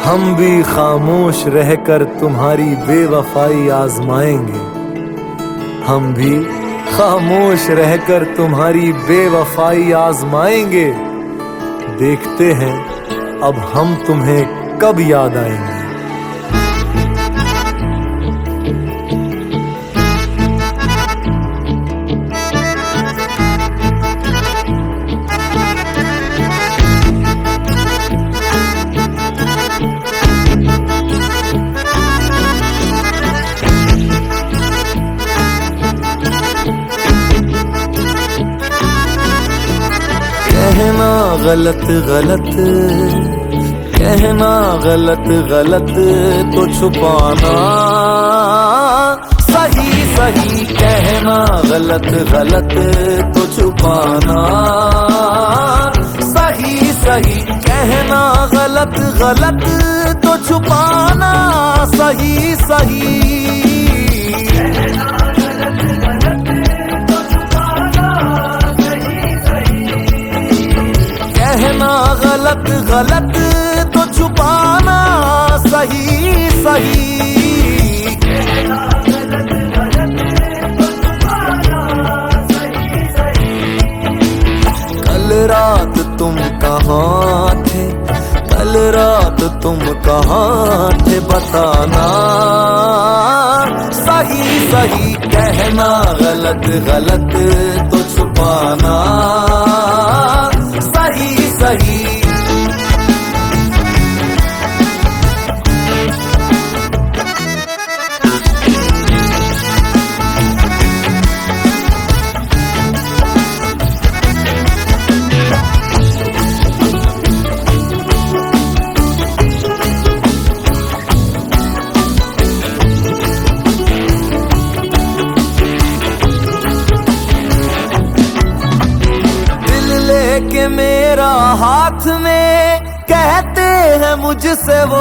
हम भी खामोश रहकर तुम्हारी बेवफाई आजमाएंगे। हम भी खामोश रहकर तुम्हारी बेवफाई आजमाएंगे। देखते हैं अब हम तुम्हें कब याद आएंगे। कहना गलत गलत, कहना गलत गलत तो छुपाना सही सही। कहना गलत गलत तो छुपाना सही सही। कहना गलत गलत तो छुपाना सही सही। कहना गलत गलत तो छुपाना सही सही। कल रात तुम कहाँ थे, कल रात तुम कहाँ थे बताना सही सही। कहना गलत गलत तो छुपाना सही सही। के मेरा हाथ में कहते हैं मुझसे वो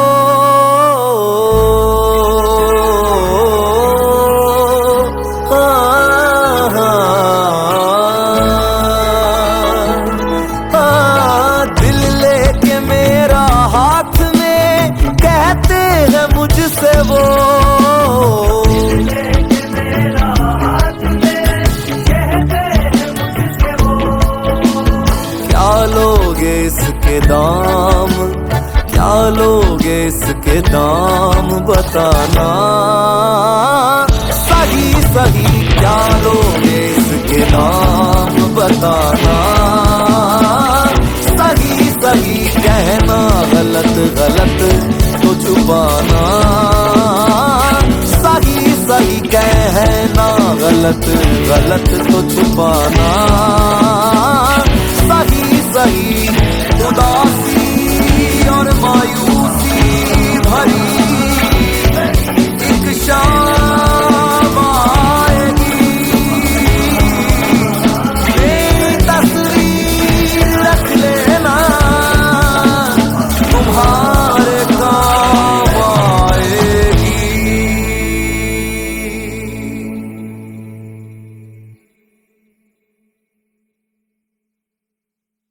दिल लेके मेरा हाथ में कहते हैं मुझसे वो। क्या लोगे इसके दाम, क्या लोगे इसके दाम बताना सही सही। क्या लोगे इसके दाम बताना सही सही। कहना गलत गलत तो छुपाना सही सही। कहना गलत गलत तो छुपाना सही सही। खुदा